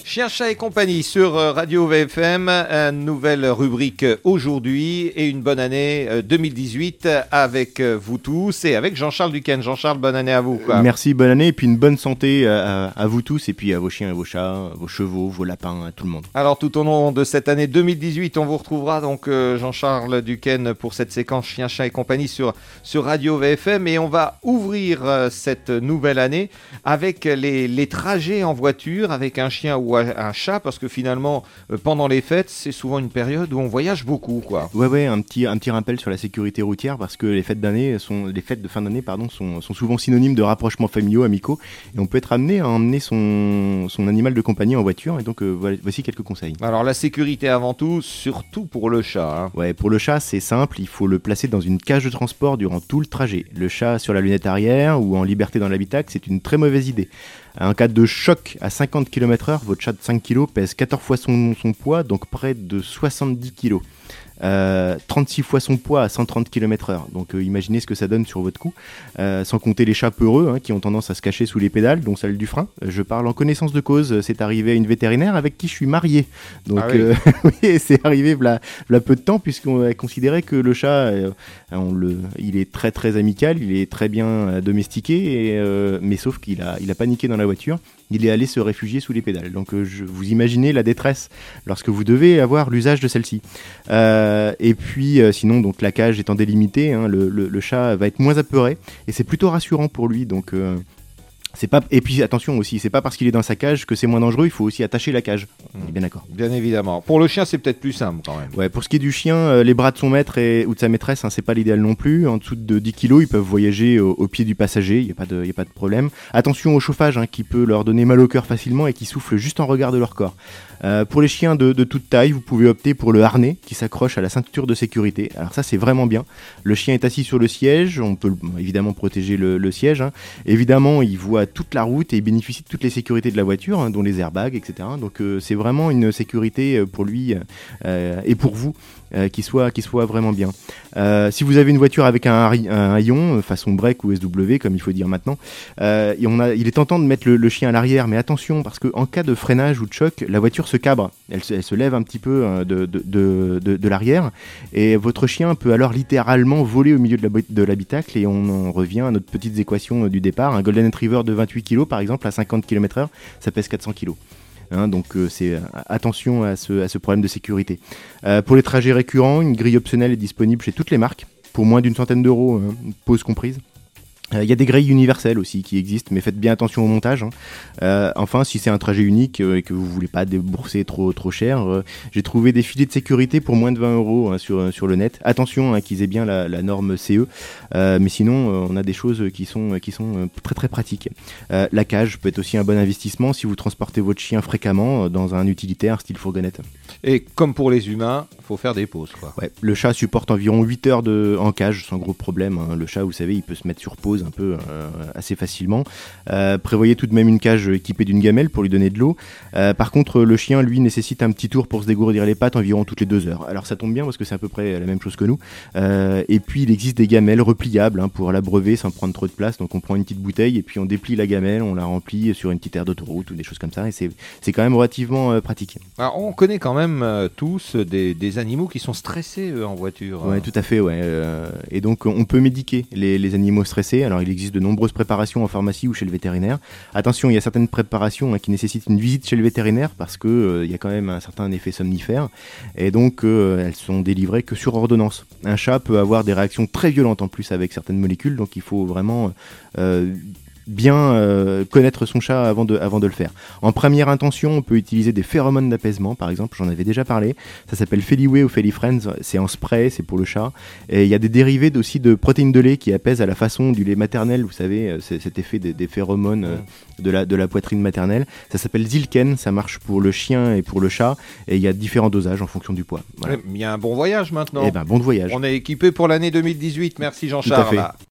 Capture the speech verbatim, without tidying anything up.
Chien, chat et compagnie sur Radio V F M, une nouvelle rubrique aujourd'hui et une bonne année deux mille dix-huit avec vous tous et avec Jean-Charles Duquesne. Jean-Charles, bonne année à vous. Quoi. Merci, bonne année et puis une bonne santé à, à vous tous et puis à vos chiens et vos chats, vos chevaux, vos lapins, à tout le monde. Alors tout au long de cette année deux mille dix-huit, on vous retrouvera donc euh, Jean-Charles Duquesne pour cette séquence Chien, chat et compagnie sur, sur Radio V F M et on va ouvrir euh, cette nouvelle année avec les, les trajets en voiture avec un chien ou un chat parce que finalement euh, pendant les fêtes c'est souvent une période où on voyage beaucoup quoi. Ouais ouais un petit, un petit rappel sur la sécurité routière parce que les fêtes d'année sont les fêtes de fin d'année pardon sont, sont souvent synonymes de rapprochements familiaux, amicaux et on peut être amené à emmener son, son animal de compagnie en voiture et donc euh, voici quelques conseils. Alors la sécurité avant tout, surtout pour le chat. Hein. Ouais pour le chat c'est simple, il faut le placer dans une cage de transport durant tout le trajet. Le chat sur la lunette arrière ou en liberté dans l'habitacle c'est une très mauvaise idée. En cas de choc à cinquante kilomètres heure, votre chat de cinq kilos pèse quatorze fois son, son poids, donc près de soixante-dix kilos. Euh, trente-six fois son poids à cent trente kilomètres heure. Donc euh, imaginez ce que ça donne sur votre cou. Euh, sans compter les chats peureux hein, qui ont tendance à se cacher sous les pédales, dont celle du frein. Euh, je parle en connaissance de cause. C'est arrivé à une vétérinaire avec qui je suis marié. Donc ah oui. Euh, oui, c'est arrivé là peu de temps puisqu'on a considéré que le chat, euh, on le, il est très très amical, il est très bien euh, domestiqué, et, euh, mais sauf qu'il a, il a paniqué dans la voiture. Il est allé se réfugier sous les pédales. Donc euh, je, vous imaginez la détresse lorsque vous devez avoir l'usage de celle-ci. Euh, et puis euh, sinon, donc la cage étant délimitée, hein, le, le, le chat va être moins apeuré et c'est plutôt rassurant pour lui. Donc euh, c'est pas. Et puis attention aussi, c'est pas parce qu'il est dans sa cage que c'est moins dangereux. Il faut aussi attacher la cage. On est bien d'accord. Bien évidemment. Pour le chien, c'est peut-être plus simple quand même. Ouais. Pour ce qui est du chien, euh, les bras de son maître et, ou de sa maîtresse, hein, c'est pas l'idéal non plus. En dessous de dix kilos, ils peuvent voyager au, au pied du passager. Il y a pas de, il y a pas de problème. Attention au chauffage, hein, qui peut leur donner mal au cœur facilement et qui souffle juste en regard de leur corps. Euh, pour les chiens de, de toute taille, vous pouvez opter pour le harnais qui s'accroche à la ceinture de sécurité. Alors ça, c'est vraiment bien. Le chien est assis sur le siège. On peut évidemment protéger le, le siège. Hein. Évidemment, il voit toute la route et il bénéficie de toutes les sécurités de la voiture, hein, dont les airbags, et cetera. Donc euh, c'est vraiment une sécurité pour lui euh, et pour vous euh, qui soit, qui soit vraiment bien. Euh, si vous avez une voiture avec un, un haillon, façon break ou S W, comme il faut dire maintenant, euh, et on a, il est tentant de mettre le, le chien à l'arrière, mais attention, parce qu'en cas de freinage ou de choc, la voiture se cabre, elle se, elle se lève un petit peu de, de, de, de, de l'arrière, et votre chien peut alors littéralement voler au milieu de, la, de l'habitacle, et on en revient à notre petite équation du départ. Un Golden Retriever de vingt-huit kilos, par exemple, à cinquante kilomètres heure, ça pèse quatre cents kilos. Hein, donc euh, c'est euh, attention à ce, à ce problème de sécurité. Euh, pour les trajets récurrents, une grille optionnelle est disponible chez toutes les marques, pour moins d'une centaine d'euros, hein, pause comprise. Il euh, y a des grilles universelles aussi qui existent, mais faites bien attention au montage. Hein. Euh, enfin, si c'est un trajet unique euh, et que vous voulez pas débourser trop trop cher, euh, j'ai trouvé des filets de sécurité pour moins de vingt euros hein, sur sur le net. Attention hein, qu'ils aient bien la, la norme C E, euh, mais sinon euh, on a des choses qui sont qui sont euh, très très pratiques. Euh, la cage peut être aussi un bon investissement si vous transportez votre chien fréquemment euh, dans un utilitaire style fourgonnette. Et comme pour les humains, faut faire des pauses quoi. Ouais, le chat supporte environ huit heures de en cage sans gros problème. Hein. Le chat, vous savez, il peut se mettre sur pause un peu euh, assez facilement. Euh, prévoyez tout de même une cage équipée d'une gamelle pour lui donner de l'eau. Euh, par contre, le chien, lui, nécessite un petit tour pour se dégourdir les pattes environ toutes les deux heures. Alors ça tombe bien parce que c'est à peu près la même chose que nous. Euh, et puis il existe des gamelles repliables hein, pour l'abreuver sans prendre trop de place. Donc on prend une petite bouteille et puis on déplie la gamelle, on la remplit sur une petite aire d'autoroute ou des choses comme ça. Et c'est, c'est quand même relativement euh, pratique. Alors on connaît quand même euh, tous des, des animaux qui sont stressés eux, en voiture. Ouais, tout à fait. Ouais. Euh, et donc on peut médiquer les, les animaux stressés. Alors il existe de nombreuses préparations en pharmacie ou chez le vétérinaire. Attention, il y a certaines préparations hein, qui nécessitent une visite chez le vétérinaire parce que euh, il y a quand même un certain effet somnifère et donc euh, elles sont délivrées que sur ordonnance. Un chat peut avoir des réactions très violentes en plus avec certaines molécules, donc il faut vraiment euh, bien euh, connaître son chat avant de, avant de le faire. En première intention, on peut utiliser des phéromones d'apaisement, par exemple, j'en avais déjà parlé. Ça s'appelle Feliway ou Felifriends, c'est en spray, c'est pour le chat. Et il y a des dérivés aussi de protéines de lait qui apaisent à la façon du lait maternel, vous savez, c'est cet effet des, des phéromones euh, de, la, de la poitrine maternelle. Ça s'appelle Zilken, ça marche pour le chien et pour le chat. Et il y a différents dosages en fonction du poids. Voilà. Il y a un bon voyage maintenant. Eh ben, bon voyage. On est équipé pour l'année deux mille dix-huit. Merci Jean-Charles. Tout à fait.